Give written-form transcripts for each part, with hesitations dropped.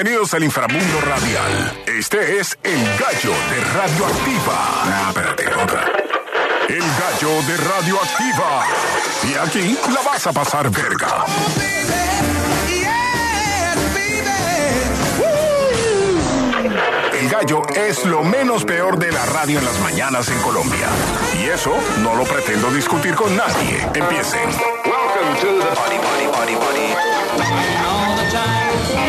Bienvenidos al inframundo radial. Este es El Gallo de Radioactiva. Espérate, otra. El Gallo de Radioactiva. Y aquí la vas a pasar verga. El Gallo es lo menos peor de la radio en las mañanas en Colombia. Y eso no lo pretendo discutir con nadie. Empiecen. Welcome to the party, party, party, party. All the time.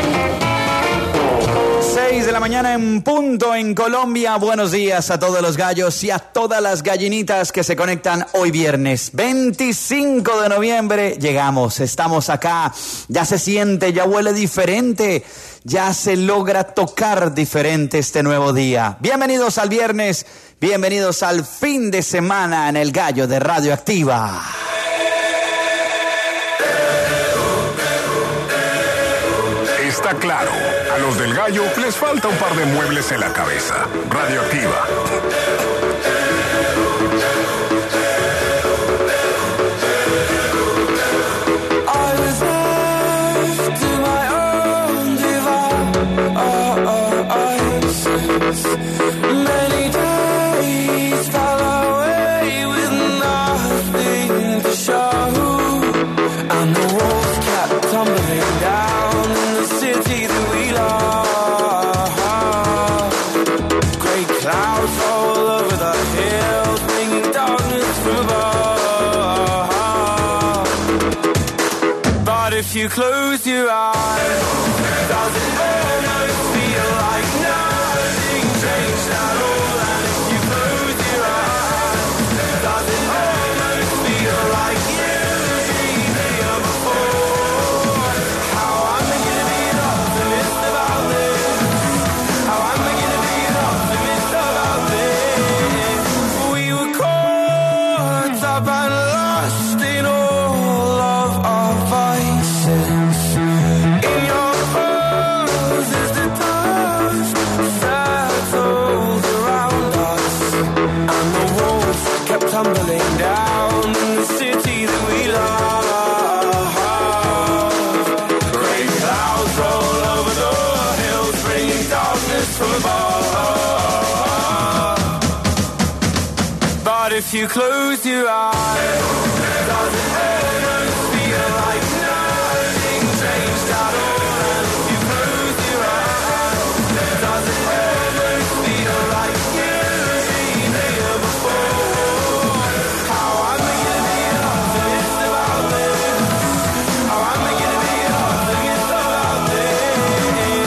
6 de la mañana en punto en Colombia. Buenos días a todos los gallos y a todas las gallinitas que se conectan hoy viernes 25 de noviembre. Llegamos, estamos acá, ya se siente, ya huele diferente, ya se logra tocar diferente este nuevo día. Bienvenidos al viernes, bienvenidos al fin de semana en El Gallo de Radioactiva. Está claro, a los del Gallo les falta un par de muebles en la cabeza. Radioactiva. If you close your eyes, does it almost feel like nothing changed at all? And if you close your eyes, does it almost feel like you've been here before? How am I gonna be an optimist about this? How am I gonna be an optimist about this? We were caught up and lost in all of our vices. In your pose is the dust settled around us, and the walls kept tumbling down in the city that we love. Great clouds roll over the hills, bringing darkness from above. But if you close your eyes, does it almost feel like nothing changed at all? And if you close your eyes, does it almost feel like you've been here before? How am I gonna be an optimist about this? How am I gonna be an optimist about this?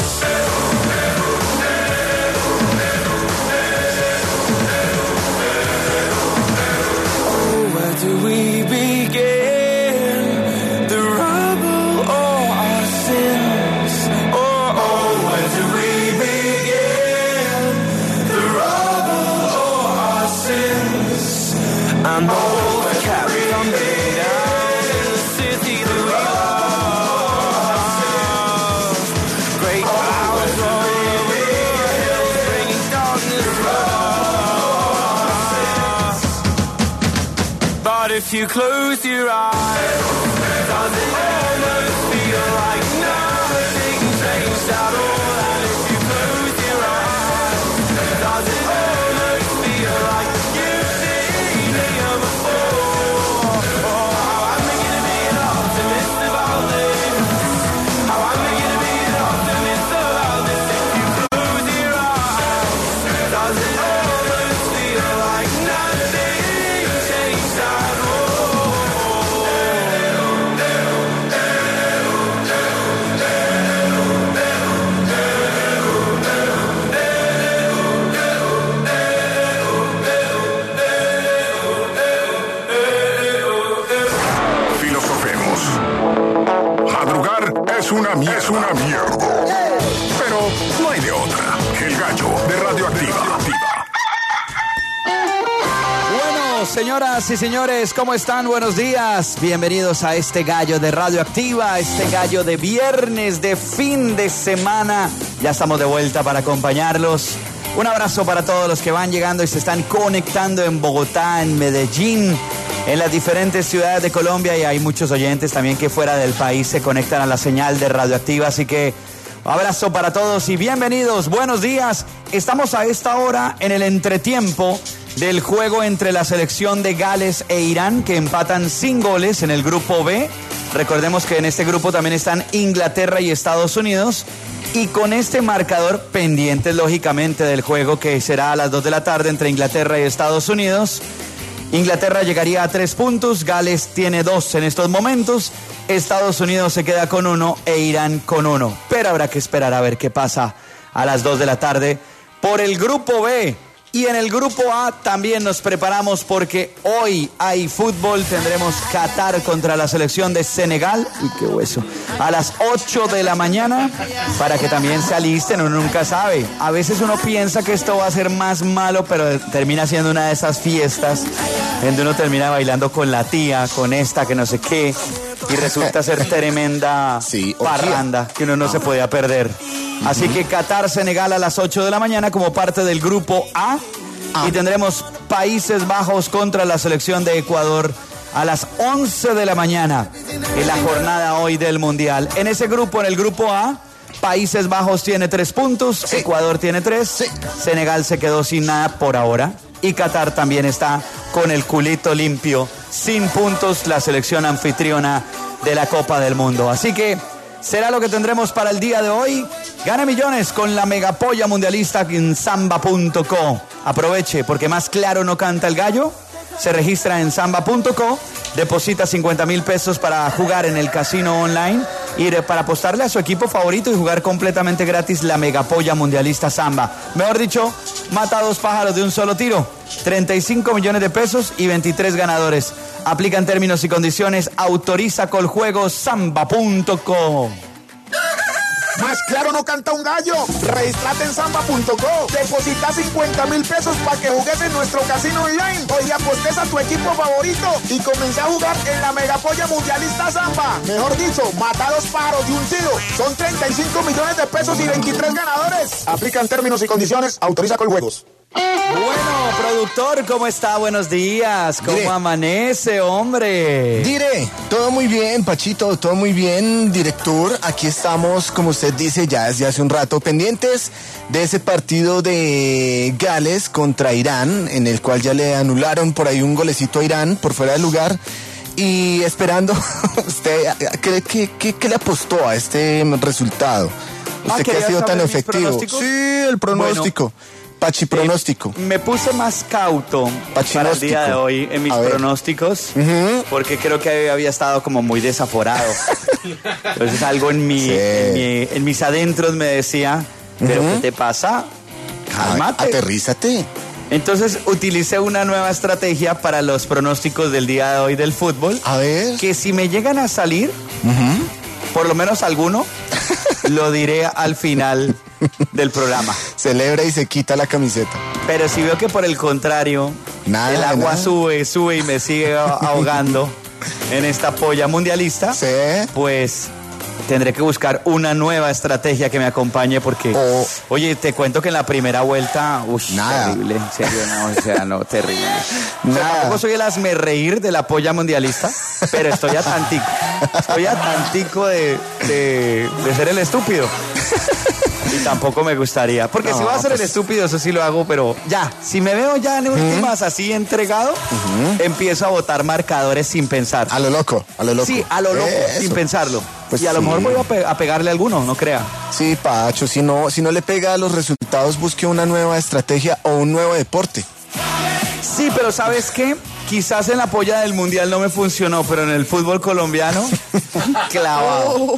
Oh, where do we begin? The rubble or our sins? Oh, where do we begin? The rubble or our sins? And the walls kept tumbling down in the city that we love. Great clouds roll over the hills, bringing darkness from us. But if you close your eyes, does it almost feel like nothing changed at all? And if you close your eyes, does it almost feel like you've been here before? Oh, how am I gonna be an optimist about this? How am I gonna be an optimist about this? If you close your eyes, does it almost feel like nothing changed at all? Filosofemos. Madrugar es una mierda. Pero no hay de otra. El Gallo de Radioactiva. Bueno, señoras y señores, ¿cómo están? Buenos días. Bienvenidos a este Gallo de Radioactiva, este Gallo de viernes, de fin de semana. Ya estamos de vuelta para acompañarlos. Un abrazo para todos los que van llegando y se están conectando en Bogotá, en Medellín, en las diferentes ciudades de Colombia, y hay muchos oyentes también que fuera del país se conectan a la señal de Radioactiva, así que Abrazo para todos y bienvenidos, buenos días. Estamos a esta hora en el entretiempo del juego entre la selección de Gales e Irán, que empatan sin goles en el grupo B. Recordemos que en este grupo también están Inglaterra y Estados Unidos. Y con este marcador pendientes, lógicamente, del juego que será a las 2 de la tarde entre Inglaterra y Estados Unidos. Inglaterra llegaría a 3 puntos, Gales tiene 2 en estos momentos, Estados Unidos se queda con 1 e Irán con 1. Pero habrá que esperar a ver qué pasa a las 2 de la tarde por el grupo B. Y en el grupo A también nos preparamos porque hoy hay fútbol. Tendremos Qatar contra la selección de Senegal. Uy, qué hueso. A las 8 de la mañana para que también se alisten. Uno nunca sabe. A veces uno piensa que esto va a ser más malo, pero termina siendo una de esas fiestas donde uno termina bailando con la tía, con esta, que no sé qué. Y resulta ser tremenda parranda que uno no se podía perder. Así que Qatar-Senegal a las 8 de la mañana como parte del grupo A. Y tendremos Países Bajos contra la selección de Ecuador a las 11 de la mañana en la jornada hoy del Mundial. En ese grupo, en el grupo A, Países Bajos tiene 3 puntos, Ecuador tiene 3, Senegal se quedó sin nada por ahora. Y Qatar también está con el culito limpio, sin puntos, la selección anfitriona de la Copa del Mundo. Así que será lo que tendremos para el día de hoy. Gane millones con la megapolla mundialista en samba.co. Aproveche, porque más claro no canta el gallo. Se registra en samba.co, deposita 50,000 pesos para jugar en el casino online y para apostarle a su equipo favorito y jugar completamente gratis la megapolla mundialista Samba. Mejor dicho, mata a 2 pájaros de un solo tiro. 35 millones de pesos y 23 ganadores. Aplican términos y condiciones. Autoriza Coljuegos samba.co. Más claro no canta un gallo. Registrate en samba.co. Deposita 50,000 pesos para que jugues en nuestro casino online. Hoy apostes a tu equipo favorito y comencé a jugar en la megapolla mundialista Samba. Mejor dicho, mata 2 pájaros de un tiro. Son 35 millones de pesos y 23 ganadores. Aplican términos y condiciones. Autoriza Coljuegos. Bueno, productor, ¿cómo está? Buenos días. ¿Cómo amanece, hombre? Dire, todo muy bien, Pachito, todo muy bien, director. Aquí estamos, como usted dice, ya desde hace un rato pendientes de ese partido de Gales contra Irán, en el cual ya le anularon por ahí un golecito a Irán por fuera de lugar. Y esperando, ¿usted qué le apostó a este resultado? ¿Usted que ha sido tan efectivo? Sí, el pronóstico. Bueno, Pachi pronóstico. Me puse más cauto para el día de hoy en mis pronósticos, porque creo que había estado como muy desaforado. Entonces algo en mis adentros me decía, ¿pero qué te pasa? Cálmate. Aterrízate. Entonces utilicé una nueva estrategia para los pronósticos del día de hoy del fútbol. A ver. Que si me llegan a salir, por lo menos alguno, lo diré al final del programa. Celebra y se quita la camiseta. Pero si veo que por el contrario, el agua sube y me sigue ahogando en esta polla mundialista, pues tendré que buscar una nueva estrategia que me acompañe porque, oye, te cuento que en la primera vuelta, terrible, en serio, no, terrible. Tampoco soy el hazmerreír de la polla mundialista, pero estoy a tantico de ser el estúpido. Y tampoco me gustaría, porque si voy a ser el estúpido, eso sí lo hago, pero ya, si me veo ya en últimas así entregado, empiezo a botar marcadores sin pensar. A lo loco. Sí, a lo loco, sin pensarlo. Pues y a lo mejor voy a pegarle a alguno, no crea. Sí, Pacho, si no le pega a los resultados, busque una nueva estrategia o un nuevo deporte. Sí, pero ¿sabes qué? Quizás en la polla del mundial no me funcionó, pero en el fútbol colombiano, clavado.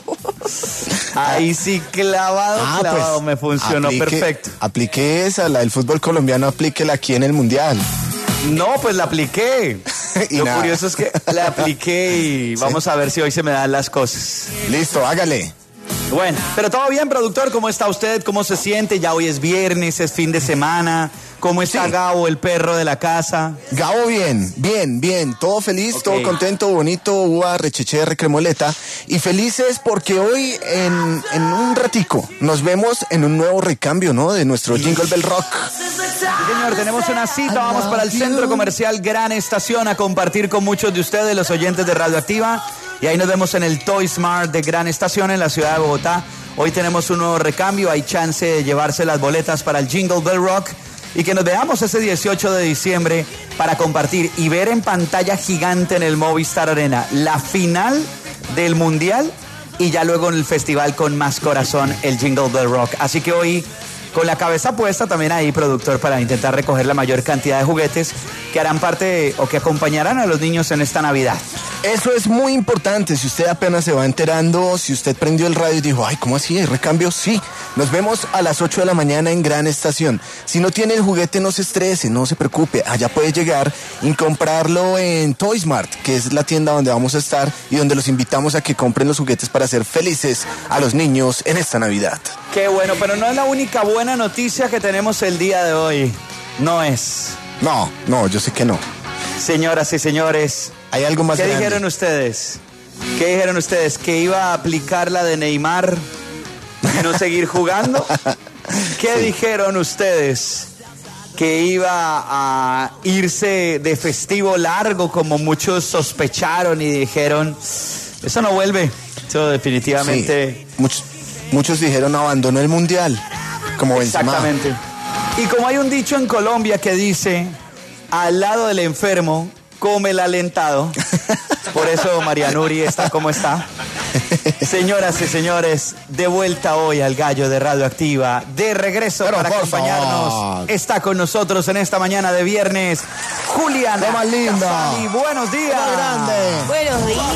Ahí sí, clavado, pues, me funcionó perfecto. Aplique esa, la del fútbol colombiano, aplíquela aquí en el mundial. No, pues la apliqué. Lo curioso es que la apliqué y vamos a ver si hoy se me dan las cosas. Listo, hágale. Bueno, pero todo bien, productor, ¿cómo está usted? ¿Cómo se siente? Ya hoy es viernes, es fin de semana. ¿Cómo está Gabo, el perro de la casa? Gabo bien, todo feliz, todo contento, bonito, uva, recheche, recremoleta. Y felices porque hoy en un ratico nos vemos en un nuevo recambio, ¿no? De nuestro Jingle Bell Rock. Sí, señor, tenemos una cita, vamos para el Centro Comercial Gran Estación a compartir con muchos de ustedes, los oyentes de Radioactiva. Y ahí nos vemos en el Toy Smart de Gran Estación en la ciudad de Bogotá. Hoy tenemos un nuevo recambio, hay chance de llevarse las boletas para el Jingle Bell Rock y que nos veamos ese 18 de diciembre para compartir y ver en pantalla gigante en el Movistar Arena la final del Mundial y ya luego en el festival con más corazón, el Jingle Bell Rock. Así que hoy, con la cabeza puesta también ahí, productor, para intentar recoger la mayor cantidad de juguetes que harán parte o que acompañarán a los niños en esta Navidad. Eso es muy importante. Si usted apenas se va enterando, si usted prendió el radio y dijo, ay, ¿cómo así? ¿Hay recambio? Sí. Nos vemos a las 8 de la mañana en Gran Estación. Si no tiene el juguete, no se estrese, no se preocupe. Allá puede llegar y comprarlo en Toysmart, que es la tienda donde vamos a estar y donde los invitamos a que compren los juguetes para hacer felices a los niños en esta Navidad. Qué bueno, pero no es la única buena noticia que tenemos el día de hoy. No es. No, yo sé que no. Señoras y señores, hay algo más grande. ¿Qué dijeron ustedes? ¿Que iba a aplicar la de Neymar y no seguir jugando? ¿Qué dijeron ustedes? ¿Que iba a irse de festivo largo como muchos sospecharon y dijeron, eso no vuelve? Eso definitivamente... Sí. Muchos dijeron abandonó el Mundial, como Benzema. Exactamente. Y como hay un dicho en Colombia que dice, al lado del enfermo, come el alentado. Por eso María Nuri está como está. Señoras y señores, de vuelta hoy al Gallo de Radioactiva, de regreso para acompañarnos. Está con nosotros en esta mañana de viernes, Juliana. ¡Más linda! Y buenos días. ¡Grande! Buenos días.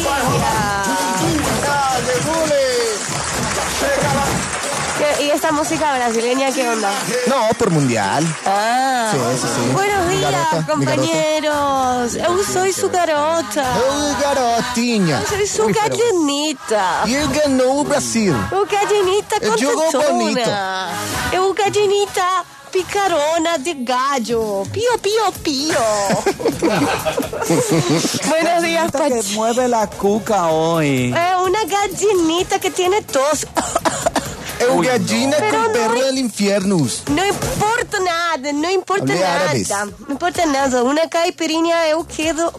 ¿Y esta música brasileña qué onda? No, por Mundial. Ah. Sí. Buenos días, Garota, compañeros. Eu soy su garota. Garotinha. Eu soy su gallinita. E ganhou o Brasil. O gallinita Jogou bonito. contentona. Eu gallinita picarona de gallo. Pío, pío, pío. Buenos días, Que Pachi. mueve la cuca hoy. Una gallinita que tiene tos. Gallina Pero con perro del infierno. No importa nada, não importa Hablé nada. árabes. Não importa nada. Uma caipirinha eu quedo.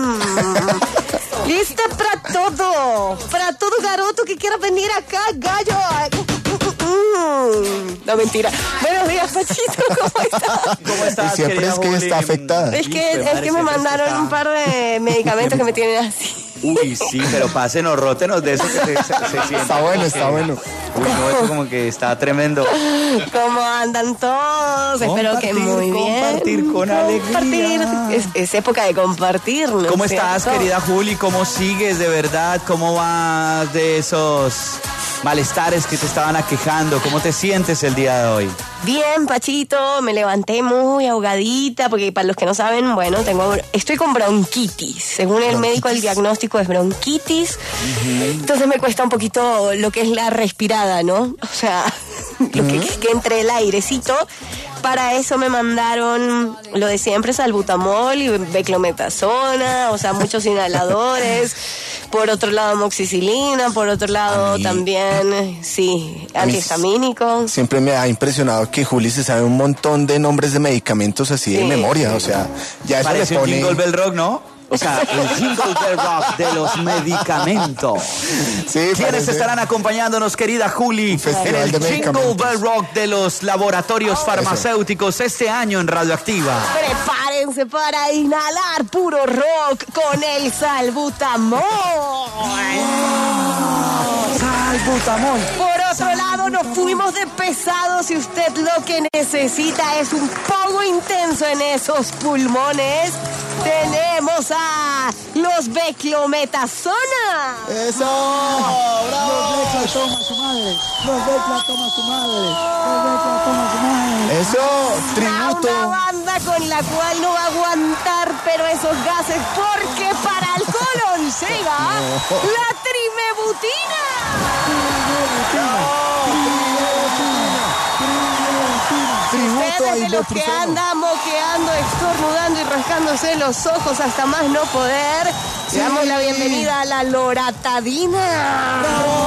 Lista pra todo. Pra todo garoto que quiera venir acá, gallo. No, mentira. Buenos días, Pachito. ¿Cómo estás? ¿Cómo estás, Y siempre querida es que Juli? está afectada. Es que me mandaron un par de medicamentos que me tienen así. Uy, sí, pero pásenos, rótenos de eso que se siente. Está bueno, está bueno. Uy, no, eso como que está tremendo. ¿Cómo andan todos? Espero que muy bien. Compartir con alegría. Es época de compartir, ¿no? ¿Cómo estás, ¿Cierto? querida Juli? ¿Cómo sigues de verdad? ¿Cómo vas de esos malestares que te estaban aquejando? ¿Cómo te sientes el día de hoy? Bien, Pachito, me levanté muy ahogadita, porque para los que no saben, bueno, estoy con bronquitis. Según el médico, el diagnóstico es bronquitis. Entonces me cuesta un poquito lo que es la respirada, ¿no? O sea, lo que entre el airecito. Para eso me mandaron lo de siempre, salbutamol y beclometasona, o sea, muchos inhaladores. Por otro lado, amoxicilina, por otro lado también, sí, antihistamínico. Siempre me ha impresionado que Juli se sabe un montón de nombres de medicamentos así de Sí. memoria, o sea, ya eso Parece le un pone... Jingle Bell Rock, ¿no? O sea, el Jingle Bell Rock de los medicamentos. Sí, ¿Quiénes parece- estarán acompañándonos, querida Juli, festival en el de Jingle medicamentos. Bell Rock de los laboratorios farmacéuticos este año en Radioactiva? Prepárense para inhalar puro rock con el salbutamol. Salbutamol. Por otro lado, nos fuimos de pesados y usted lo que necesita es un poco intenso en esos pulmones. Tenemos a los beclometasona. ¡Eso! ¡Bravo! ¡Eso! A ¡Tributo! una banda con la cual no va a aguantar, pero esos gases, porque para el colon llega la trimebutina. ¡Tributo a Ustedes de los que ibuprofeno! andan moqueando, estornudando y rascándose los ojos hasta más no poder, le damos la bienvenida a la loratadina.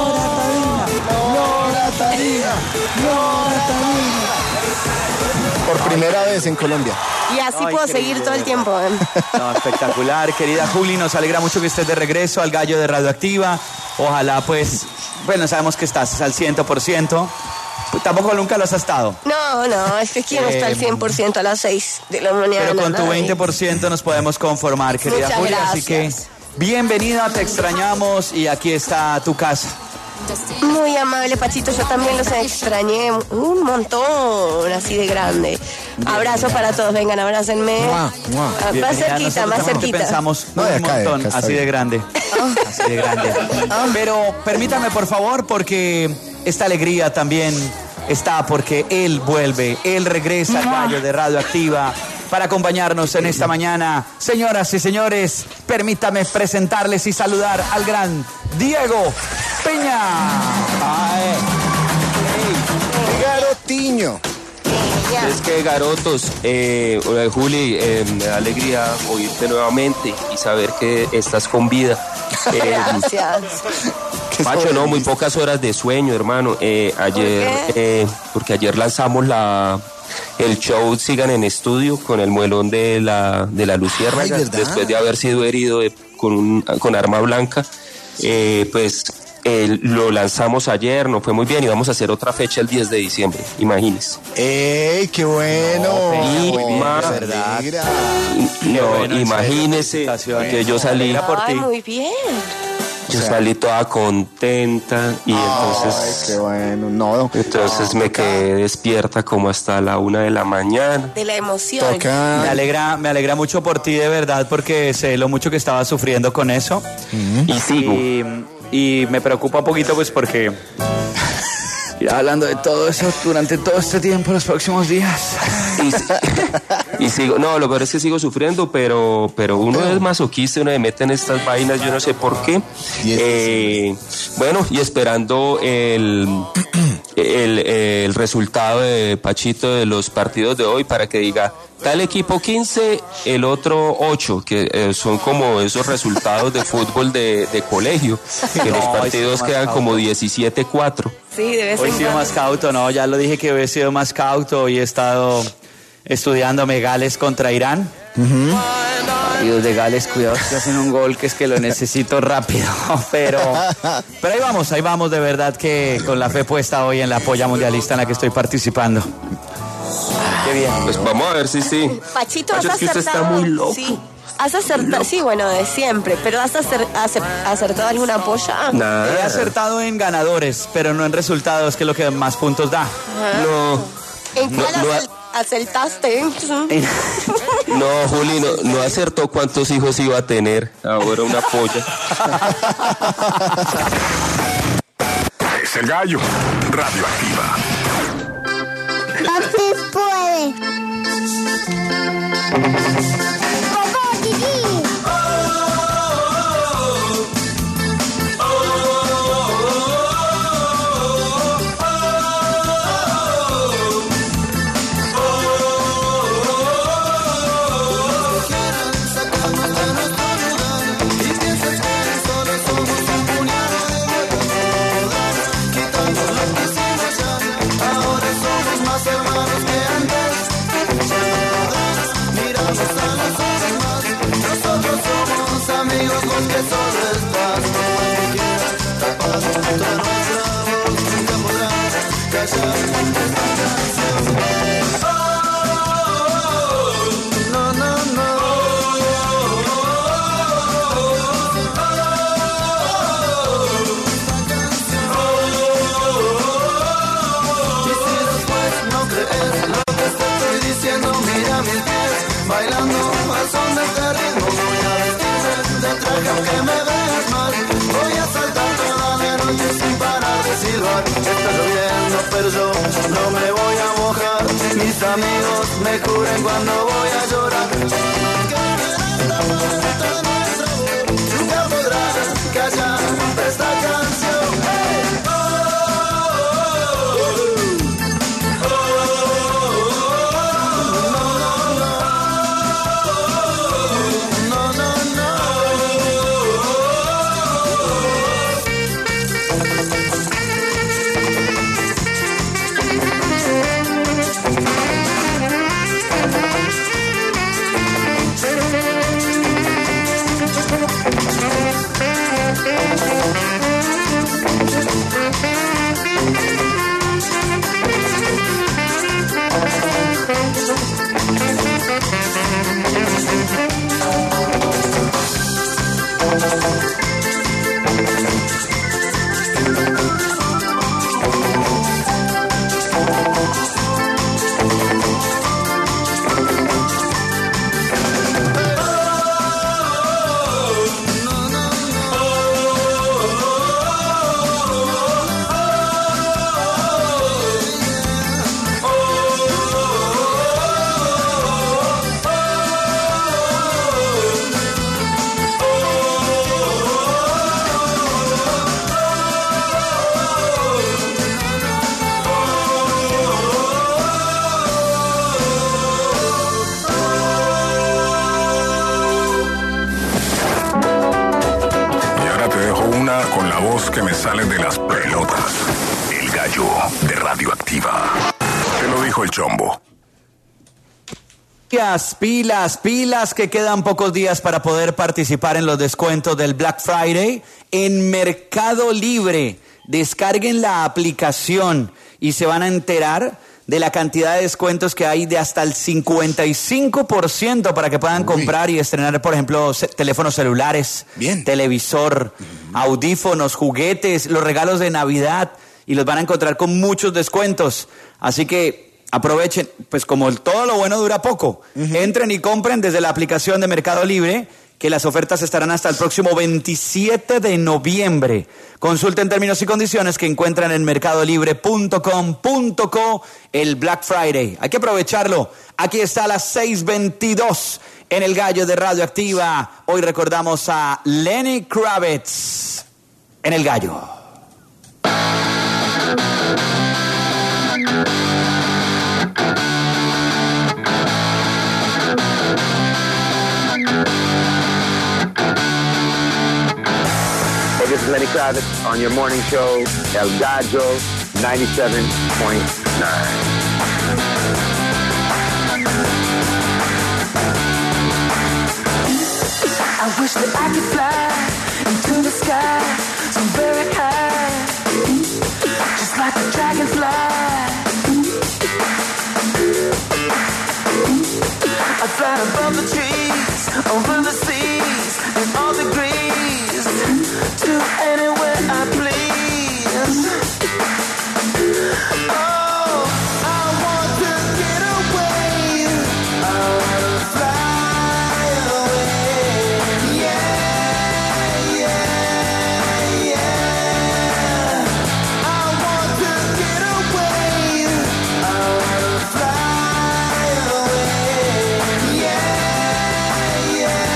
Por primera vez en Colombia. Y así Ay, puedo qué seguir lindo, todo el de tiempo. No, espectacular, querida Juli, nos alegra mucho que estés de regreso al Gallo de Radioactiva. Ojalá pues bueno, sabemos que estás al 100%. Tampoco nunca lo has estado. No, es que ¿quién está al 100% a las 6 de la mañana? Pero con tu Nadie. 20% nos podemos conformar, querida Muchas Julia. Así que gracias. bienvenida, te extrañamos y aquí está tu casa. Muy amable, Pachito, yo también los extrañé un montón, así de grande. Abrazo para todos, vengan, abrácenme. Mua, mua. Más Bienvenida. cerquita, Nosotros más también cerquita. pensamos No, de un acá, montón, está así bien. de grande. Así de grande. Pero permítame, por favor, porque esta alegría también está porque él vuelve, él regresa al Gallo de Radioactiva para acompañarnos en esta mañana. Señoras y señores, permítame presentarles y saludar al gran Diego Peña. Ay. Hey, Garotiño. Ya. Es que Garotos, hola Juli, me da alegría oírte nuevamente y saber que estás con vida. Gracias. Pacho, no, muy pocas horas de sueño, hermano. Porque ayer lanzamos el show Sigan en Estudio con el muelón de la Luciérnaga, Ay, ¿verdad? después de haber sido herido con arma blanca. Lo lanzamos ayer, nos fue muy bien y vamos a hacer otra fecha el 10 de diciembre, imagínese. ¡Ey, qué bueno! Y Muy bien, más- me alegra. No, bueno, en imagínese serio, felicitaciones. que yo salí, Alegra por Ay, ti. muy bien. toda contenta y Ay, entonces... qué bueno. No, Entonces me quedé despierta como hasta la 1 de la mañana. De la emoción. Me toca. alegra mucho por ti, de verdad, porque sé lo mucho que estabas sufriendo con eso. Y sigo. Y me preocupa un poquito, pues, porque ir hablando de todo eso durante todo este tiempo, los próximos días. Y sigo. No, lo peor es que sigo sufriendo, pero uno es masoquista, uno se mete en estas vainas, yo no sé por qué. Bueno, y esperando el resultado de Pachito de los partidos de hoy para que diga tal equipo 15, el otro 8, que son como esos resultados de fútbol de colegio, que los No, partidos sí, quedan más como 17-4. Sí, de vez Hoy he en sido cuando. más cauto, ¿no? Ya lo dije que hoy he sido más cauto y he estado estudiando Gales contra Irán. Partidos de Gales, cuidado, si hacen un gol que es que lo necesito rápido. Pero ahí vamos, de verdad que con la fe puesta hoy en la polla mundialista en la que estoy participando. Qué bien. Pues vamos a ver si sí. Pachito, Pacho, has es que usted acertado. está muy loco. Sí. Has acertado, sí, bueno, de siempre, pero has acertado alguna polla. Nada. He acertado en ganadores, pero no en resultados, que es lo que más puntos da. No. ¿En cuál no, acertaste? No, Juli, no acertó cuántos hijos iba a tener. Ahora una polla. Es el gallo. Radioactiva. Papi puede. Papá, Kiki. esos que me salen de las pelotas. El gallo de Radioactiva. Te lo dijo el Chombo. Pilas, que quedan pocos días para poder participar en los descuentos del Black Friday en Mercado Libre. Descarguen la aplicación y se van a enterar de la cantidad de descuentos que hay de hasta el 55% para que puedan comprar y estrenar, por ejemplo, teléfonos celulares, televisor, audífonos, juguetes, los regalos de Navidad, y los van a encontrar con muchos descuentos. Así que aprovechen, pues como todo lo bueno dura poco. Entren y compren desde la aplicación de Mercado Libre, que las ofertas estarán hasta el próximo 27 de noviembre. Consulten términos y condiciones que encuentran en mercadolibre.com.co el Black Friday. Hay que aprovecharlo. Aquí está a las 6:22 en el Gallo de Radioactiva. Hoy recordamos a Lenny Kravitz en el Gallo. This is Lenny Kravitz on your morning show, El Gallo 97.9. I wish that I could fly into the sky so very high, just like a dragonfly. I fly above the trees, over the seas, and all degrees, to anywhere I please. Oh, I want to get away. I want to fly away. Yeah, yeah, yeah. I want to get away. I want to fly away. Yeah, yeah.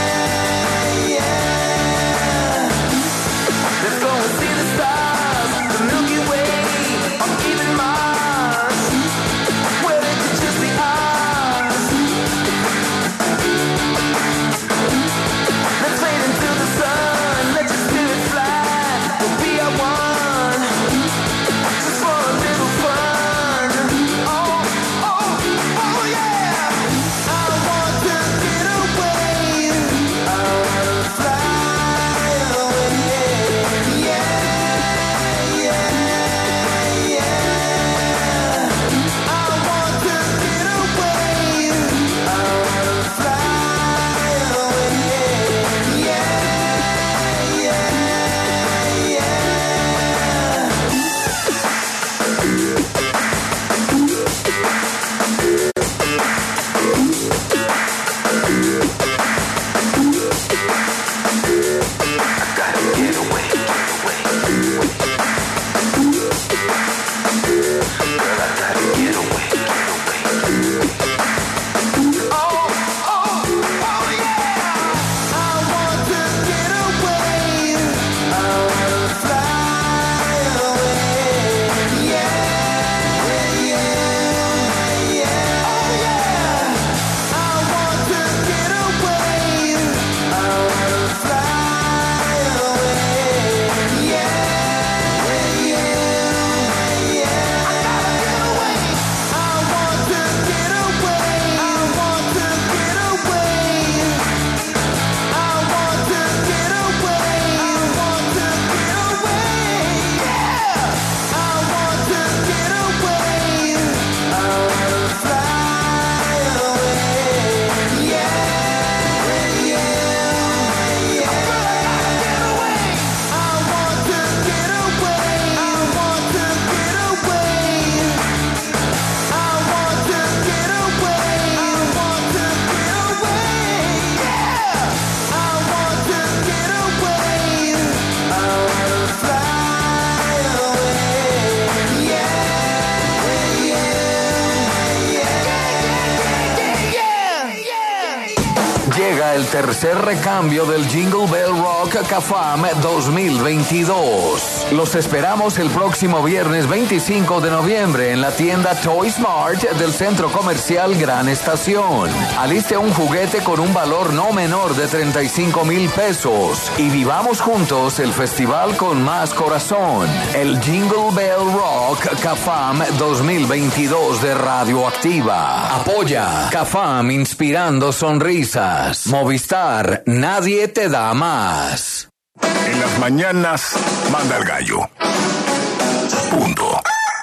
para el tercer recambio del Jingle Bell Rock CAFAM 2022. Los esperamos el próximo viernes 25 de noviembre en la tienda Toy Smart del Centro Comercial Gran Estación. Aliste un juguete con un valor no menor de 35,000 pesos y vivamos juntos el festival con más corazón, el Jingle Bell Rock CAFAM 2022 de Radioactiva. Apoya CAFAM, inspirando sonrisas. Movistar, nadie te da más. En las mañanas, manda el gallo. Punto.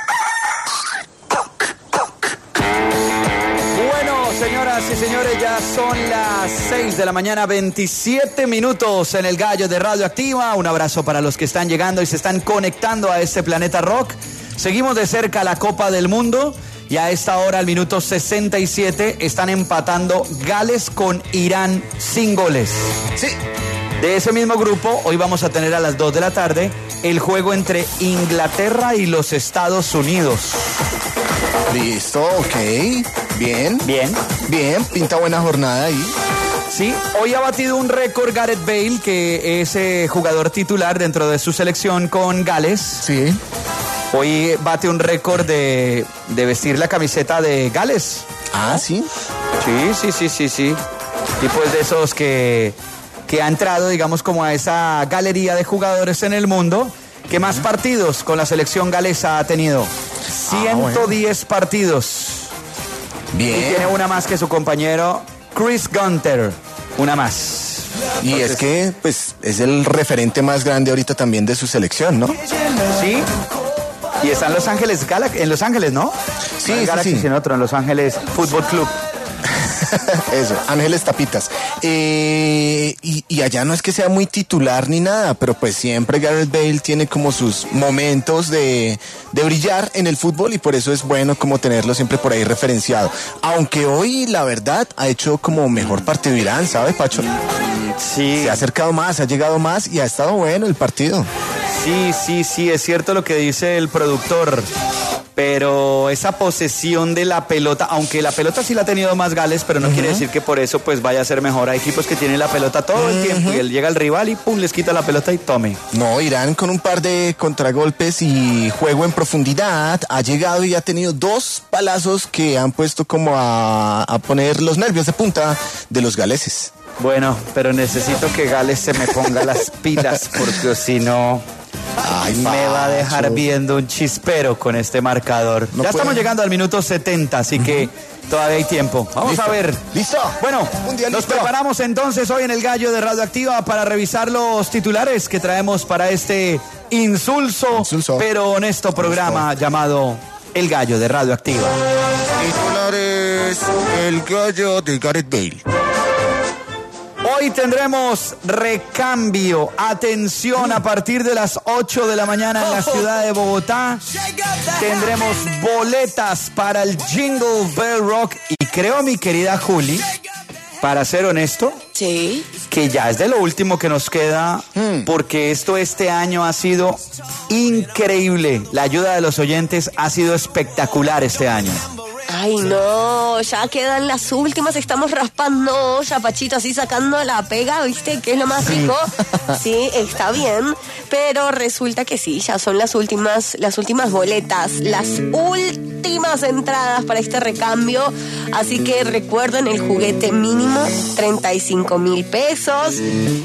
Bueno, señoras y señores, ya son las 6 de la mañana, 27 minutos en el gallo de Radioactiva. Un abrazo para los que están llegando y se están conectando a este Planeta Rock. Seguimos de cerca la Copa del Mundo y a esta hora, al minuto 67, están empatando Gales con Irán sin goles. Sí. De ese mismo grupo, hoy vamos a tener a las 2 de la tarde el juego entre Inglaterra y los Estados Unidos. Listo, ok. Bien. Bien. Bien, pinta buena jornada ahí. Sí, hoy ha batido un récord Gareth Bale, que es jugador titular dentro de su selección con Gales. Sí. Hoy bate un récord de vestir la camiseta de Gales. Ah, sí. Sí. Tipo es de esos que ha entrado, digamos, como a esa galería de jugadores en el mundo que más partidos con la selección galesa ha tenido. 110 partidos. Bien. Y tiene una más que su compañero Chris Gunter. Una más. Y es que, pues, es el referente más grande ahorita también de su selección, ¿no? Sí. Y está en Los Ángeles, en Los Ángeles, ¿no? Sí, no en Galaxy, sino otro, en Los Ángeles Fútbol Club. Eso, Ángeles Tapitas. Y allá no es que sea muy titular ni nada, pero pues siempre Gareth Bale tiene como sus momentos de brillar en el fútbol y por eso es bueno como tenerlo siempre por ahí referenciado. Aunque hoy, la verdad, ha hecho como mejor partido Irán, ¿sabes, Pacho? Sí. Se ha acercado más, ha llegado más y ha estado bueno el partido. Sí, es cierto lo que dice el productor. Pero esa posesión de la pelota, aunque la pelota sí la ha tenido más Gales, pero no quiere decir que por eso pues vaya a ser mejor. Hay equipos que tienen la pelota todo el tiempo y él llega al rival y pum, les quita la pelota y tome. No, Irán con un par de contragolpes y juego en profundidad ha llegado y ha tenido 2 palazos que han puesto como a poner los nervios de punta de los galeses. Bueno, pero necesito que Gales se me ponga las pilas porque si no... Ay, me va a dejar viendo un chispero con este marcador. No ya puede. Estamos llegando al minuto 70, así que todavía hay tiempo. Vamos a ver. ¿Listo? Bueno, nos preparamos entonces hoy en el Gallo de Radioactiva para revisar los titulares que traemos para este insulso. Pero honesto programa llamado El Gallo de Radioactiva. Titulares: El Gallo de Gareth Bale. Hoy tendremos recambio. Atención, a partir de las 8 de la mañana en la ciudad de Bogotá tendremos boletas para el Jingle Bell Rock. Y creo, mi querida Juli, para ser honesto, sí, que ya es de lo último que nos queda, porque esto este año ha sido increíble. La ayuda de los oyentes ha sido espectacular este año. Ay, no, ya quedan las últimas, estamos raspando ya, Pachito, así sacando la pega, ¿viste? Que es lo más rico. Sí, está bien, pero resulta que sí, ya son las últimas boletas, las últimas entradas para este recambio, así que recuerden el juguete mínimo, 35,000 pesos,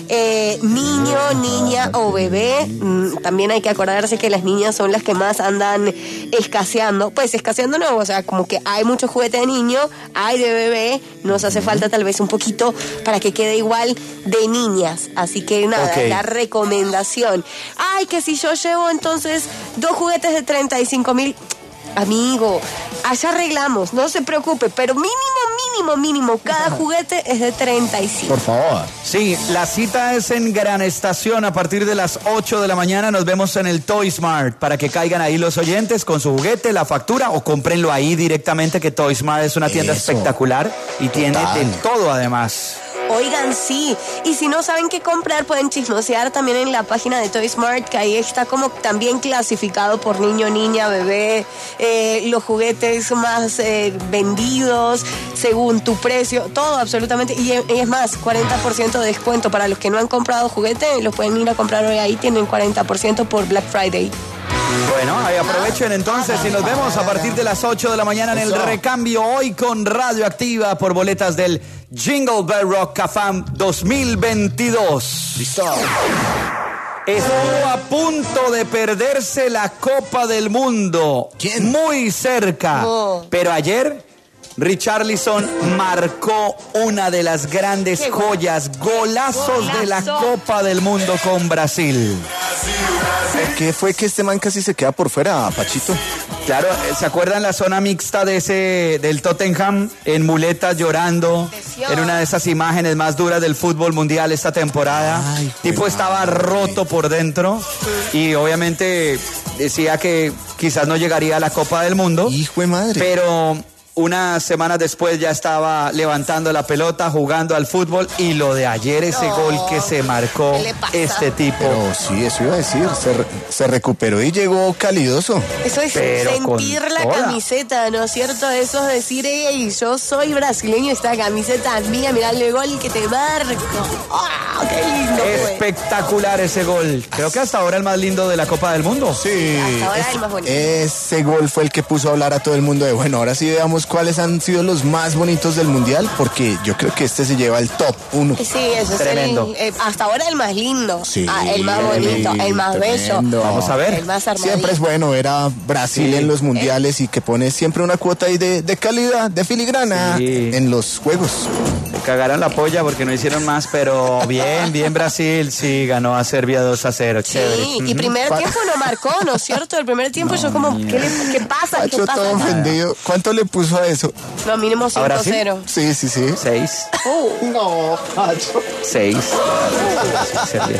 niño, niña o bebé, también hay que acordarse que las niñas son las que más andan escaseando, pues escaseando no, o sea, como que hay mucho juguete de niño, hay de bebé, nos hace falta tal vez un poquito para que quede igual de niñas, así que nada, la recomendación. Ay, que si yo llevo entonces 2 juguetes de 35,000, amigo, allá arreglamos, no se preocupe, pero mínimo, cada juguete es de 35. Por favor. Sí, la cita es en Gran Estación a partir de las 8 de la mañana. Nos vemos en el Toy Smart para que caigan ahí los oyentes con su juguete, la factura o cómprenlo ahí directamente, que Toy Smart es una tienda espectacular y tiene de todo además. Oigan, sí. Y si no saben qué comprar, pueden chismosear también en la página de Toy Smart, que ahí está como también clasificado por niño, niña, bebé, los juguetes más vendidos, según tu precio, todo absolutamente. Y es más, 40% de descuento para los que no han comprado juguete, los pueden ir a comprar hoy ahí, tienen 40% por Black Friday. Bueno, ahí aprovechen entonces y nos vemos a partir de las 8 de la mañana en el recambio hoy con Radioactiva por boletas del Jingle Bell Rock Cafam 2022. Listo. Estuvo a punto de perderse la Copa del Mundo. ¿Quién? Muy cerca. Pero ayer Richarlison marcó una de las grandes joyas, golazos de la Copa del Mundo con Brasil. ¿Qué fue que este man casi se queda por fuera, Pachito? Claro, ¿se acuerdan la zona mixta del Tottenham en muletas llorando? En una de esas imágenes más duras del fútbol mundial esta temporada. Ay, tipo estaba roto por dentro y obviamente decía que quizás no llegaría a la Copa del Mundo. Hijo de madre. Pero unas semanas después ya estaba levantando la pelota, jugando al fútbol, y lo de ayer, ese gol que se marcó este tipo. Pero sí, eso iba a decir, se recuperó y llegó calidoso. Eso es sentir la camiseta, ¿no es cierto? Eso es decir, hey, yo soy brasileño, esta camiseta es mía, mirá el gol que te marco. ¡Oh, qué lindo! Espectacular ese gol. Creo que hasta ahora el más lindo de la Copa del Mundo. Sí. Hasta ahora el más bonito. Ese gol fue el que puso a hablar a todo el mundo de, bueno, ahora sí veamos cuáles han sido los más bonitos del mundial, porque yo creo que este se lleva el top 1. Sí, eso tremendo. Es hasta ahora el más lindo, Sí, el más bonito, el más tremendo. bello. Vamos a ver. El más armadito. Siempre es bueno ver a Brasil en los mundiales y que pone siempre una cuota ahí de calidad, de filigrana en los juegos. Se cagaron la polla porque no hicieron más, pero bien Brasil, sí, ganó a Serbia 2-0, chévere. Sí, y primer tiempo no marcó, ¿no es cierto? El primer tiempo yo como, ¿qué pasa? ¿Qué Pacho pasa? todo ofendido. ¿Cuánto le puso a eso? No, mínimo 5-0. Sí. 6. No, Pacho. 6. Serbia.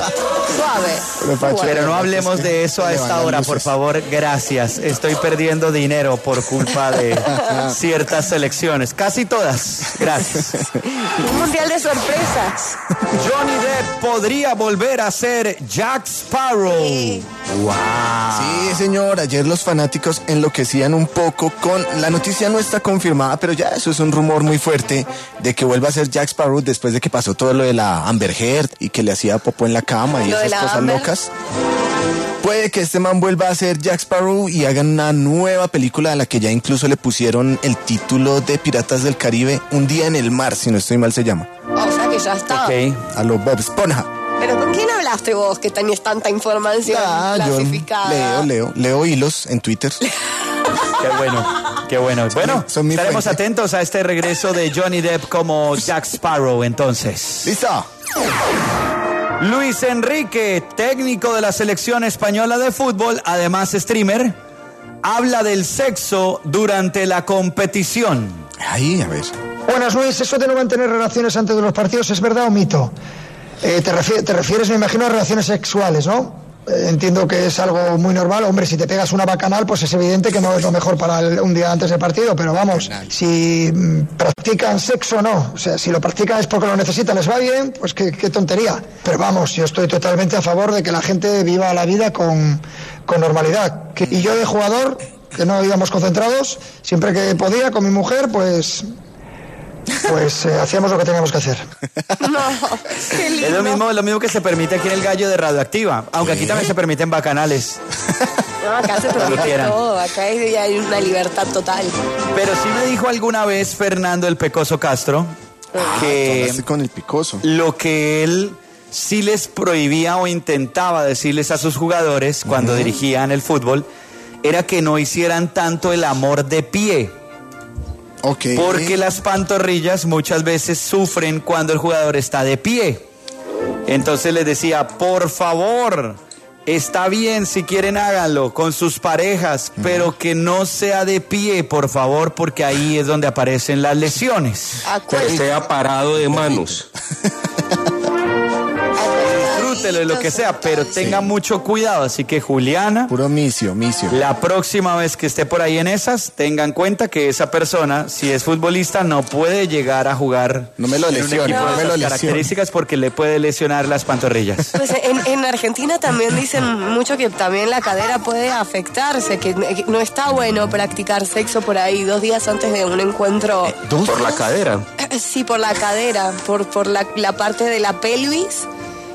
Suave. Pero no hablemos de eso a esta hora, por favor, gracias. Estoy perdiendo dinero por culpa de ciertas selecciones, casi todas. Gracias. Un mundial de sorpresas. Johnny Depp podría volver a ser Jack Sparrow. Sí. Wow. Sí, señor, ayer los fanáticos enloquecían un poco con... La noticia no está confirmada, pero ya eso es un rumor muy fuerte de que vuelva a ser Jack Sparrow después de que pasó todo lo de la Amber Heard y que le hacía popó en la cama y Lo de esas la cosas Amber. locas. Puede que este man vuelva a ser Jack Sparrow y hagan una nueva película a la que ya incluso le pusieron el título de Piratas del Caribe, Un día en el mar, si no estoy mal se llama. O sea que ya está. Ok. A lo Bob Esponja. Pero ¿con quién hablaste vos que tenías tanta información Yo clasificada? leo hilos en Twitter. Qué bueno. Bueno, Son mi estaremos fuente. atentos a este regreso de Johnny Depp como Jack Sparrow entonces. ¡Listo! Luis Enrique, técnico de la selección española de fútbol, además streamer, habla del sexo durante la competición. Ahí, a ver. Buenas, Luis. ¿Eso de no mantener relaciones antes de los partidos es verdad o mito? Te refieres, me imagino, a relaciones sexuales, ¿no? Entiendo que es algo muy normal. Hombre, si te pegas una bacanal, pues es evidente que no es lo mejor para un día antes del partido. Pero vamos, si practican sexo, no. O sea, si lo practican es porque lo necesitan, les va bien, pues qué tontería. Pero vamos, yo estoy totalmente a favor de que la gente viva la vida con normalidad. Y yo de jugador, que no íbamos concentrados, siempre que podía con mi mujer, pues hacíamos lo que teníamos que hacer. No, qué lindo. Es lo mismo que se permite aquí en el Gallo de Radioactiva, aunque aquí también se permiten bacanales. No, acá se permite quieran. todo. Acá hay una libertad total. Pero sí me dijo alguna vez Fernando el Pecoso Castro que Tomaste con el picoso. lo que él sí les prohibía o intentaba decirles a sus jugadores cuando dirigían el fútbol era que no hicieran tanto el amor de pie. Ok. Porque las pantorrillas muchas veces sufren cuando el jugador está de pie. Entonces les decía, por favor, está bien si quieren háganlo con sus parejas, pero que no sea de pie, por favor, porque ahí es donde aparecen las lesiones. Que sea parado de manos. pregúntele lo que sea, pero tenga mucho cuidado. Así que Juliana, Puro misio. la próxima vez que esté por ahí en esas, tenga en cuenta que esa persona, si es futbolista, no puede llegar a jugar. No me lo en un lesione, equipo no de me lo esas lesione. características porque le puede lesionar las pantorrillas. Pues en Argentina también dicen mucho que también la cadera puede afectarse, que no está bueno practicar sexo por ahí 2 días antes de un encuentro. Por la cadera. Sí, por la cadera, por la parte de la pelvis.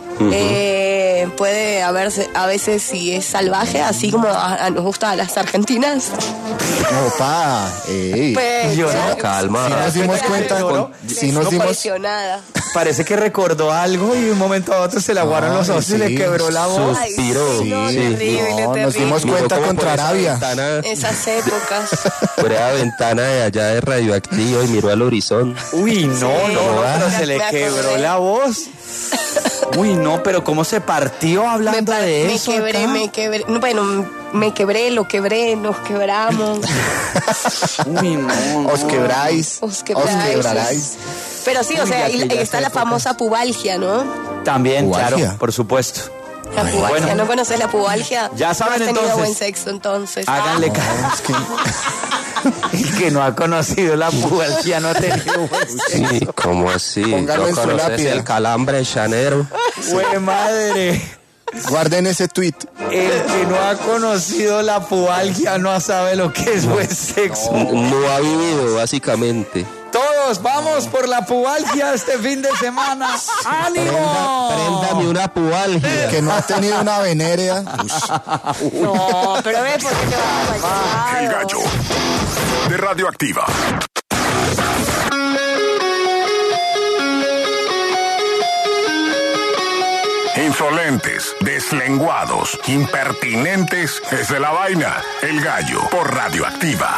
Puede haberse, a veces si es salvaje, así como nos gusta a las argentinas. Opa, ey. Pues, Yo no, calma. Si nos dimos cuenta, si nos dimos... Impresionada. Parece que recordó algo y de un momento a otro se le aguaron los ojos y le sí. quebró la voz. Ay, Suspiró. sí, no, Sí. terrible, No, nos terrible. dimos cuenta Como contra por esa Arabia. ventana- Esas épocas. Por esa ventana de allá de radioactivo y miró al horizonte. Uy, no, pero se le Me quebró acordé. la voz. Uy, no, pero cómo se partió hablando de Me eso. quebré, acá? me quebré. No, bueno, me quebré, lo quebré, nos quebramos. Uy, no. Os quebráis. Os quebráis. quebraráis. Pero sí, o sea, Uy, aquellas está la épocas. famosa pubalgia, ¿no? También, Pubalgia. claro, por supuesto. La pubalgia, bueno. ¿no conoces la pubalgia? Ya saben, no has tenido entonces. buen sexo, entonces. Háganle Ah. caso. Es que El que no ha conocido la pubalgia no ha tenido buen sexo. Sí, ¿cómo así? Póngalo ¿No en su conoces lápida. el calambre llanero? ¡Güey, madre! guarden ese tweet. El que no ha conocido la pubalgia no sabe lo que es buen sexo. No ha vivido, básicamente. Todos vamos por la pubalgia este fin de semana. ¡Ánimo! Préndame una pubalgia. Que no ha tenido una venérea. No, pero ve por qué te vas a El gallo de Radioactiva. Insolentes, deslenguados, impertinentes, es de la vaina. El gallo por Radioactiva.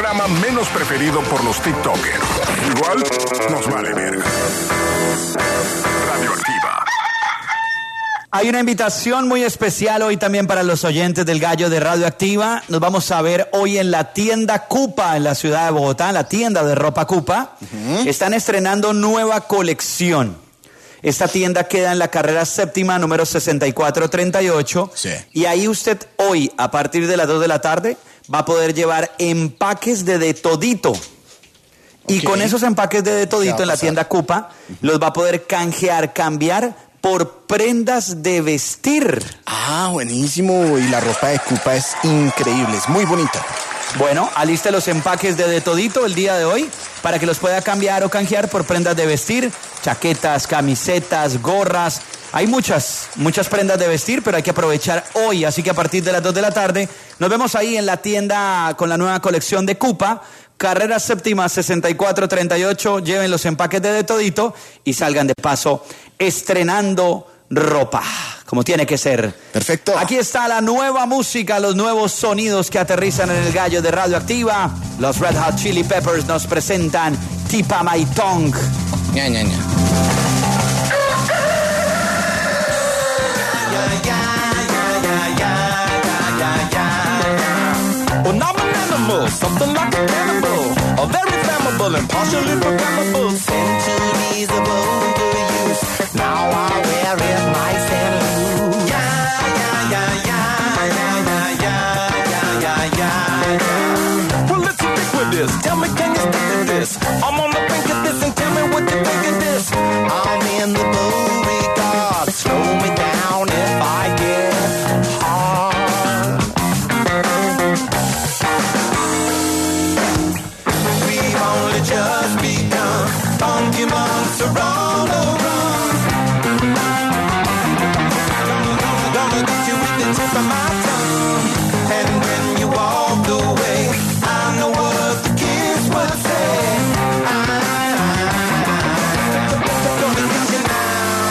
programa menos preferido por los TikTokers. Igual nos vale verga. Radioactiva. Hay una invitación muy especial hoy también para los oyentes del Gallo de Radioactiva. Nos vamos a ver hoy en la tienda Cupa en la ciudad de Bogotá, la tienda de ropa Cupa. Están estrenando nueva colección. Esta tienda queda en la carrera séptima, número 6438. Sí. Y ahí usted hoy, a partir de las 2 de la tarde, va a poder llevar empaques de todito. Y Ok. con esos empaques de ¿Qué va todito a en la pasar? tienda Cupa, los va a poder cambiar por prendas de vestir. Ah, buenísimo. Y la ropa de Cupa es increíble, es muy bonita. Bueno, aliste los empaques de todito el día de hoy para que los pueda cambiar o canjear por prendas de vestir, chaquetas, camisetas, gorras. Hay muchas prendas de vestir, pero hay que aprovechar hoy. Así que a partir de las 2 de la tarde nos vemos ahí en la tienda con la nueva colección de Cupa. Carrera séptima 6438, lleven los empaques de todito y salgan de paso estrenando ropa, como tiene que ser. Perfecto. Aquí está la nueva música, los nuevos sonidos que aterrizan en el Gallo de Radioactiva. Los Red Hot Chili Peppers nos presentan Tipa My Tongue. Ña, ña, ña. Well, I'm an animal, something like a cannibal, a very flammable and partially programmable. Centuries of overuse, now I wear it nice and loose. Yeah, yeah, yeah, yeah, yeah, yeah, yeah, yeah, yeah, yeah. Well, let's stick with this. Tell me, can you stick with this? I'm on the brink of this, and tell me what you think of this. I'm in the Beauregard. Slow me down if I get hard. We've only just begun. Funky monks are on the run. Gonna get you with the tip of my tongue. And when you walk away, I know what the kids will say. Gonna get you now.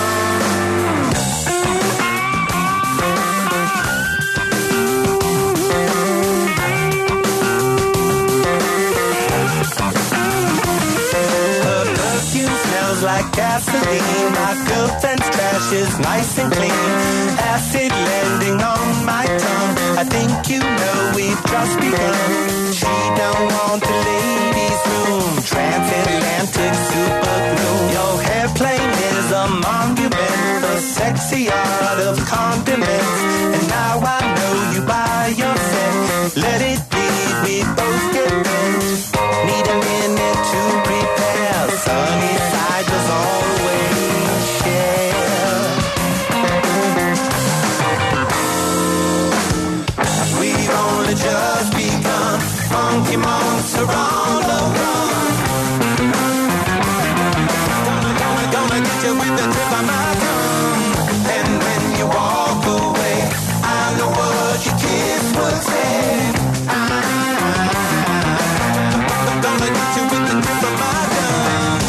Her perfume smells like gasoline. My girlfriend's trash is nice and clean. Acid landing on my tongue. I think you know we've just begun. She don't want the ladies' room. Transatlantic super glue. Your hairplane is a monument. The sexy art of condiments. And now I know you by yourself. Let it be, we both get bent. Need a minute to prepare. Sunny side was always share. We've only just begun. Funky monks are on the run. Gonna get you with the tip of my tongue. And when you walk away, I know what your kiss would say. Gonna get you with the tip of my tongue.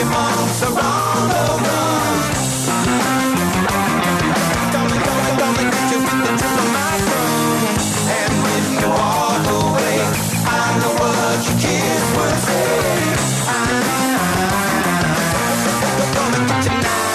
your mom's a wrong run. Gonna get you with the tip of my tongue. And when you walk away, I know what your kids would say. Gonna get you now.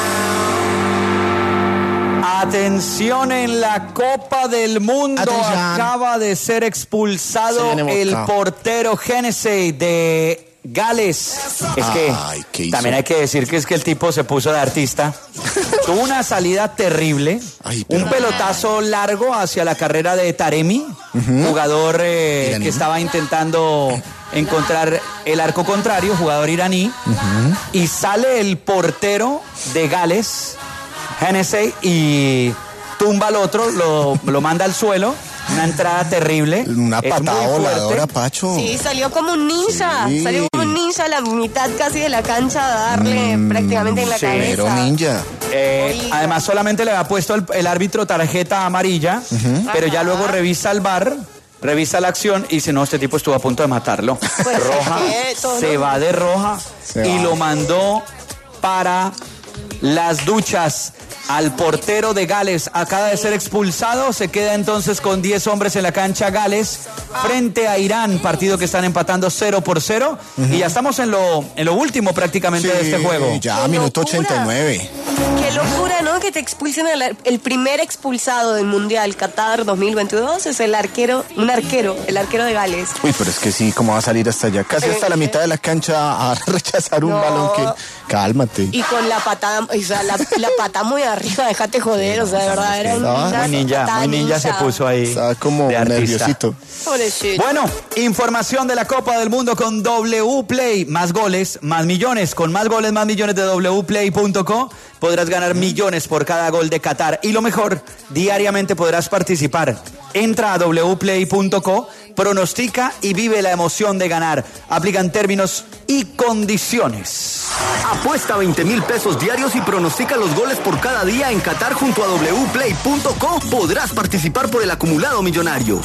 Atención en la Copa del Mundo. Atención. Acaba de ser expulsado Se viene el Mosca. portero Hennessy de Gales. Es que Ay, ¿qué hizo? también hay que decir que es que el tipo se puso de artista. Tuvo una salida terrible. Ay, pero- Un pelotazo largo hacia la carrera de Taremi, jugador Iraní. que estaba intentando encontrar el arco contrario, jugador iraní. Y sale el portero de Gales, Hennessy, y tumba al otro, lo manda al suelo. Una entrada terrible. Una Es patada muy fuerte. voladora, Pacho. Sí, salió como un ninja. Sí. Salió como un ninja a la mitad casi de la cancha a darle prácticamente en la Pero cabeza. ninja. Oiga. Además, solamente le había puesto el árbitro tarjeta amarilla, pero ya luego revisa el VAR, revisa la acción y dice, no, este tipo estuvo a punto de matarlo. Pues, Roja, quieto, se ¿no? va de roja Se y va. lo mandó para las duchas. Al portero de Gales acaba de ser expulsado, se queda entonces con 10 hombres en la cancha Gales frente a Irán, partido que están empatando 0-0 y ya estamos en lo último prácticamente de este juego. Ya, ¡Qué minuto locura! 89. Qué locura, ¿no? Que te expulsen el primer expulsado del Mundial Qatar 2022 es el arquero de Gales. Uy, pero es que sí, ¿cómo va a salir hasta allá? Casi hasta la mitad de la cancha a rechazar un No. balón que... Cálmate. Y con la patada, o sea, la pata muy arriba, déjate joder, o sea, de verdad era un Muy ninja se puso ahí. Estaba como de artista. nerviosito. Pobrecito. Bueno, información de la Copa del Mundo con WPlay. Más goles, más millones. Con más goles, más millones de wplay.co podrás ganar millones por cada gol de Qatar. Y lo mejor, diariamente podrás participar. Entra a wplay.co, pronostica y vive la emoción de ganar. Aplican términos y condiciones. Apuesta 20,000 pesos diarios y pronostica los goles por cada día en Qatar junto a wplay.co. Podrás participar por el acumulado millonario.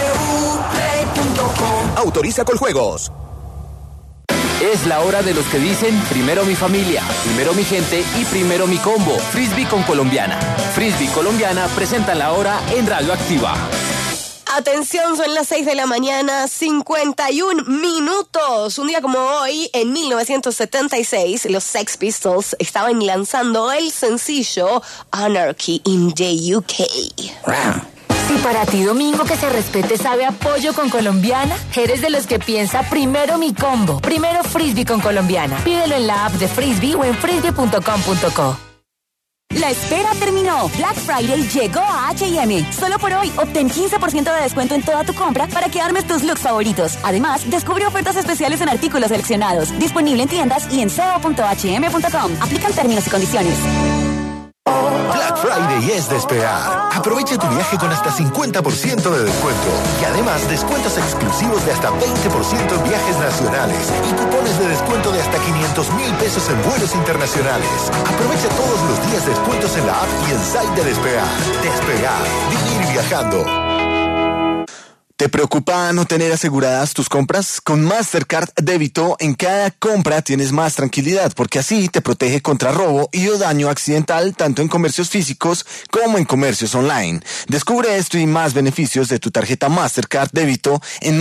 Autoriza con juegos. Es la hora de los que dicen primero mi familia, primero mi gente y primero mi combo. Frisbee con Colombiana. Frisbee Colombiana presentan la hora en Radio Activa. Atención, son las 6 de la mañana, 51 minutos. Un día como hoy, en 1976, los Sex Pistols estaban lanzando el sencillo Anarchy in the UK. Si para ti domingo que se respete sabe a pollo con Colombiana, eres de los que piensa primero mi combo, primero Frisbee con Colombiana. Pídelo en la app de Frisbee o en frisbee.com.co. La espera terminó. Black Friday llegó a H&M. Solo por hoy, obtén 15% de descuento en toda tu compra para que armes tus looks favoritos. Además, descubre ofertas especiales en artículos seleccionados. Disponible en tiendas y en co.hm.com. Aplican términos y condiciones. Black Friday es de esperar. Aprovecha tu viaje con hasta 50% de descuento y además descuentos exclusivos de hasta 20% en viajes nacionales y cupones de descuento de hasta 500,000 pesos en vuelos internacionales. Aprovecha todos los días descuentos en la app y en site de Despegar. Despegar. Vivir viajando. ¿Te preocupa no tener aseguradas tus compras? Con Mastercard Débito, en cada compra tienes más tranquilidad, porque así te protege contra robo y o daño accidental, tanto en comercios físicos como en comercios online. Descubre esto y más beneficios de tu tarjeta Mastercard Débito en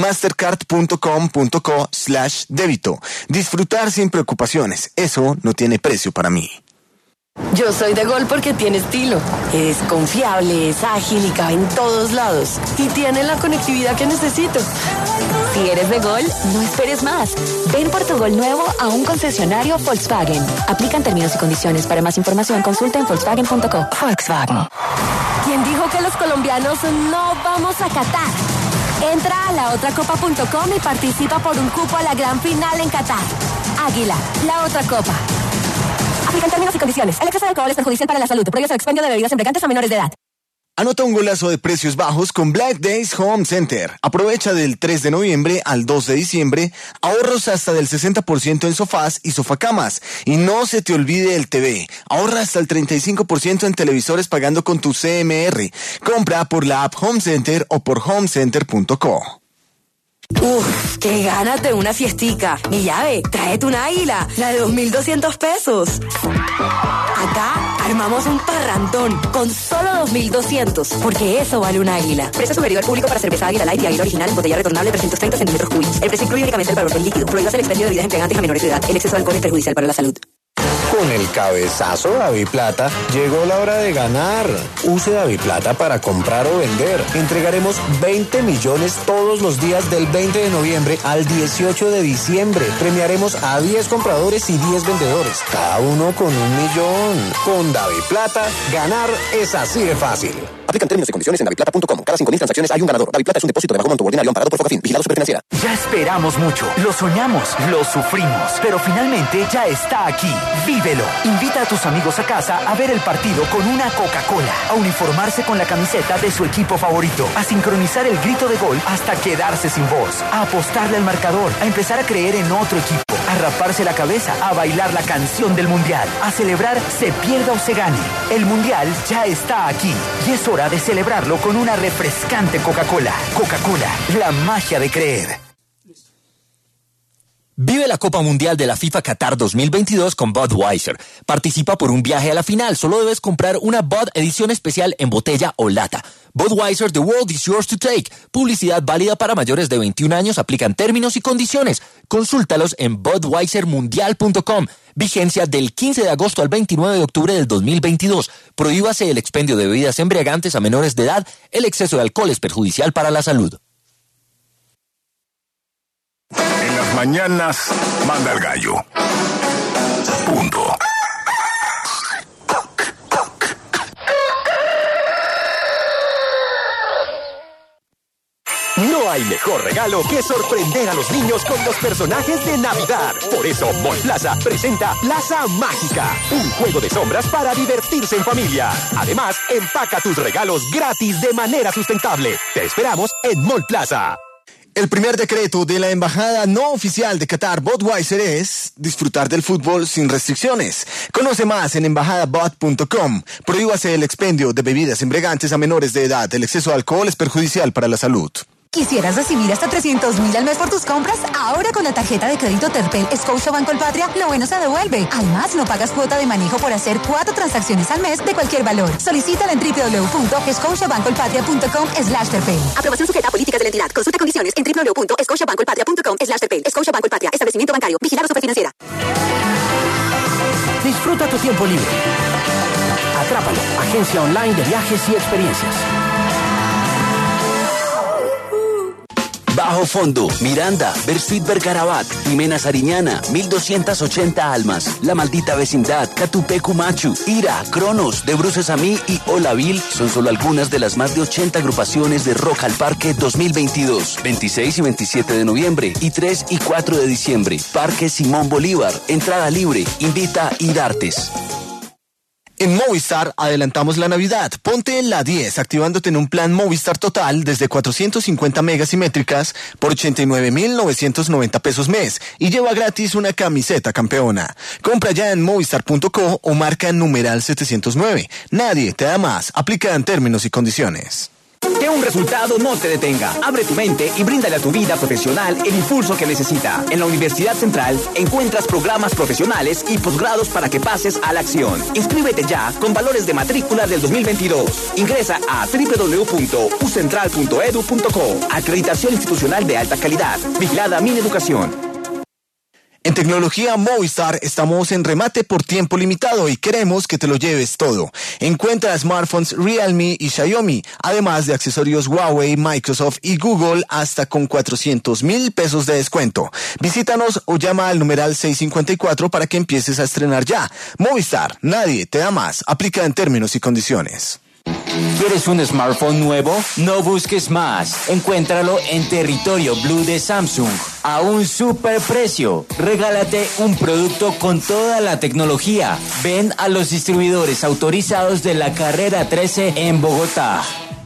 mastercard.com.co/débito. Disfrutar sin preocupaciones, eso no tiene precio para mí. Yo soy de Gol porque tiene estilo. Es confiable, es ágil y cabe en todos lados. Y tiene la conectividad que necesito. Si eres de Gol, no esperes más. Ven por tu Gol nuevo a un concesionario Volkswagen. Aplican términos y condiciones. Para más información, consulta en volkswagen.co. Volkswagen. ¿Quién dijo que los colombianos no vamos a Qatar? Entra a laotracopa.com y participa por un cupo a la gran final en Qatar. Águila, la otra copa. Aplican términos y condiciones. El exceso de alcohol es perjudicial para la salud. Prohíbe el expendio de bebidas embriagantes a menores de edad. Anota un golazo de precios bajos con Black Days Home Center. Aprovecha del 3 de noviembre al 2 de diciembre ahorros hasta del 60% en sofás y sofacamas. Y no se te olvide el TV. Ahorra hasta el 35% en televisores pagando con tu CMR. Compra por la app Home Center o por homecenter.co. Uf, qué ganas de una fiestica. Mi llave, tráete un águila, la de 2.200 pesos. Acá armamos un parrandón con solo 2.200, porque eso vale un águila. Precio sugerido al público para cerveza Águila Light y Águila Original, botella retornable 330 centímetros cúbicos. El precio incluye únicamente el valor del líquido. Prohíbas el expendio de bebidas embriagantes a menores de edad. El exceso de alcohol es perjudicial para la salud. Con el cabezazo DaviPlata llegó la hora de ganar. Use DaviPlata para comprar o vender. Entregaremos 20 millones todos los días del 20 de noviembre al 18 de diciembre. Premiaremos a 10 compradores y 10 vendedores, cada uno con 1 millón. Con DaviPlata, ganar es así de fácil. Aplican términos y condiciones en daviplata.com. Cada 5.000 transacciones hay un ganador. DaviPlata es un depósito de bajo monto ordinario amparado por Focafin. Vigilado Superfinanciera. Ya esperamos mucho, lo soñamos, lo sufrimos, pero finalmente ya está aquí. Vívelo. Invita a tus amigos a casa a ver el partido con una Coca-Cola, a uniformarse con la camiseta de su equipo favorito, a sincronizar el grito de gol hasta quedarse sin voz, a apostarle al marcador, a empezar a creer en otro equipo, a raparse la cabeza, a bailar la canción del Mundial, a celebrar se pierda o se gane. El Mundial ya está aquí y es hora de celebrarlo con una refrescante Coca-Cola. Coca-Cola, la magia de creer. Vive la Copa Mundial de la FIFA Qatar 2022 con Budweiser. Participa por un viaje a la final. Solo debes comprar una Bud edición especial en botella o lata. Budweiser, the world is yours to take. Publicidad válida para mayores de 21 años. Aplican términos y condiciones. Consúltalos en budweisermundial.com. Vigencia del 15 de agosto al 29 de octubre del 2022. Prohíbase el expendio de bebidas embriagantes a menores de edad. El exceso de alcohol es perjudicial para la salud. En las mañanas, manda el gallo. Punto. No hay mejor regalo que sorprender a los niños con los personajes de Navidad. Por eso, Mall Plaza presenta Plaza Mágica, un juego de sombras para divertirse en familia. Además, empaca tus regalos gratis de manera sustentable. Te esperamos en Mall Plaza. El primer decreto de la Embajada no oficial de Qatar Budweiser es disfrutar del fútbol sin restricciones. Conoce más en embajadabud.com. Prohíbase el expendio de bebidas embriagantes a menores de edad. El exceso de alcohol es perjudicial para la salud. ¿Quisieras recibir hasta 300.000 al mes por tus compras? Ahora con la tarjeta de crédito Terpel Scotiabank Colpatria, lo bueno se devuelve. Además, no pagas cuota de manejo por hacer 4 transacciones al mes de cualquier valor. Solicítala en www.scotiabankcolpatria.com/Terpel. Aprobación sujeta a políticas de la entidad. Consulta condiciones en www.scotiabankcolpatria.com/Terpel. Scotiabank Colpatria. Establecimiento bancario. Vigilado Superfinanciera. Disfruta tu tiempo libre. Atrápalo. Agencia online de viajes y experiencias. Bajo Fondo, Miranda, Bersuit Bergarabat, Jimena Sariñana, 1280 Almas, La Maldita Vecindad, Catupecu Machu, Ira, Cronos, De Bruces a mí y Olaville son solo algunas de las más de 80 agrupaciones de Rock al Parque 2022, 26 y 27 de noviembre y 3 y 4 de diciembre. Parque Simón Bolívar, entrada libre, invita Idartes. En Movistar adelantamos la Navidad. Ponte en la 10 activándote en un plan Movistar Total desde 450 megas simétricas por 89.990 pesos mes y lleva gratis una camiseta campeona. Compra ya en movistar.co o marca numeral 709. Nadie te da más. Aplica en términos y condiciones. Que un resultado no te detenga. Abre tu mente y bríndale a tu vida profesional el impulso que necesita. En la Universidad Central encuentras programas profesionales y posgrados para que pases a la acción. Inscríbete ya con valores de matrícula del 2022. Ingresa a www.ucentral.edu.co. Acreditación institucional de alta calidad. Vigilada Mineducación. En tecnología Movistar estamos en remate por tiempo limitado y queremos que te lo lleves todo. Encuentra smartphones Realme y Xiaomi, además de accesorios Huawei, Microsoft y Google hasta con 400.000 pesos de descuento. Visítanos o llama al numeral 654 para que empieces a estrenar ya. Movistar, nadie te da más. Aplica en términos y condiciones. ¿Quieres un smartphone nuevo? No busques más. Encuéntralo en Territorio Blue de Samsung a un super precio. Regálate un producto con toda la tecnología. Ven a los distribuidores autorizados de la Carrera 13 en Bogotá.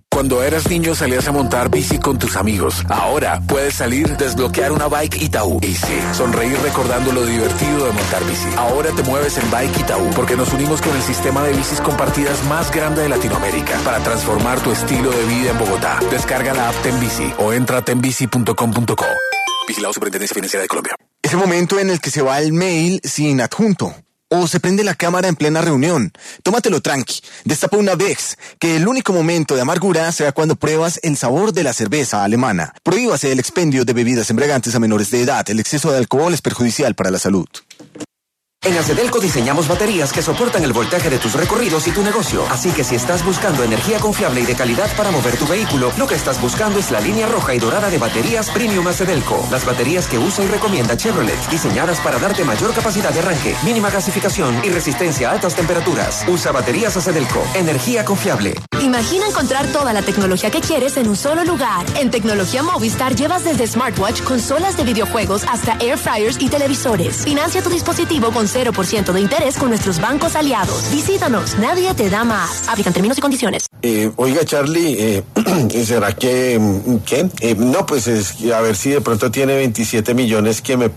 Cuando eras niño salías a montar bici con tus amigos. Ahora puedes salir, desbloquear una Bike Itaú. Y sí, sonreír recordando lo divertido de montar bici. Ahora te mueves en Bike Itaú porque nos unimos con el sistema de bicis compartidas más grande de Latinoamérica para transformar tu estilo de vida en Bogotá. Descarga la app Tenbici o entra a tenbici.com.co. Vigilado Superintendencia Financiera de Colombia. Ese momento en el que se va el mail sin adjunto. O se prende la cámara en plena reunión. Tómatelo tranqui. Destapa una Bex. Que el único momento de amargura sea cuando pruebas el sabor de la cerveza alemana. Prohíbase el expendio de bebidas embriagantes a menores de edad. El exceso de alcohol es perjudicial para la salud. En Acedelco diseñamos baterías que soportan el voltaje de tus recorridos y tu negocio. Así que si estás buscando energía confiable y de calidad para mover tu vehículo, lo que estás buscando es la línea roja y dorada de baterías Premium Acedelco. Las baterías que usa y recomienda Chevrolet, diseñadas para darte mayor capacidad de arranque, mínima gasificación y resistencia a altas temperaturas. Usa baterías Acedelco. Energía confiable. Imagina encontrar toda la tecnología que quieres en un solo lugar. En Tecnología Movistar llevas desde smartwatch, consolas de videojuegos hasta air fryers y televisores. Financia tu dispositivo con 0% de interés con nuestros bancos aliados. Visítanos, nadie te da más. Aplican términos y condiciones. Oiga, Charlie, ¿será que qué? No, pues a ver si de pronto tiene 27 millones que me